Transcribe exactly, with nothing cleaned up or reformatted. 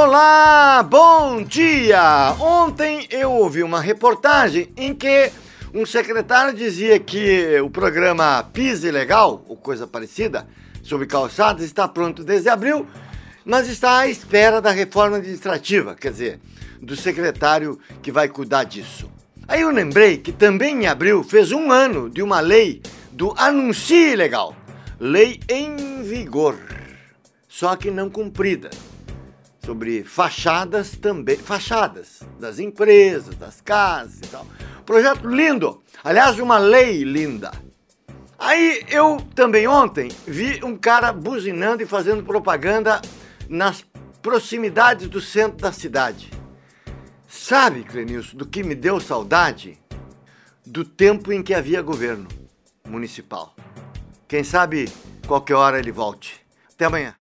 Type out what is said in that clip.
Olá, bom dia! Ontem eu ouvi uma reportagem em que um secretário dizia que o programa Pise Legal, ou coisa parecida, sobre calçadas, está pronto desde abril, mas está à espera da reforma administrativa, quer dizer, do secretário que vai cuidar disso. Aí eu lembrei que também em abril fez um ano de uma lei do Anuncie Legal, lei em vigor, só que não cumprida, sobre fachadas também, fachadas das empresas, das casas e tal. Projeto lindo, aliás, uma lei linda. Aí eu também ontem vi um cara buzinando e fazendo propaganda nas proximidades do centro da cidade. Sabe, Clenilson, do que me deu saudade? Do tempo em que havia governo municipal. Quem sabe qualquer hora ele volte. Até amanhã.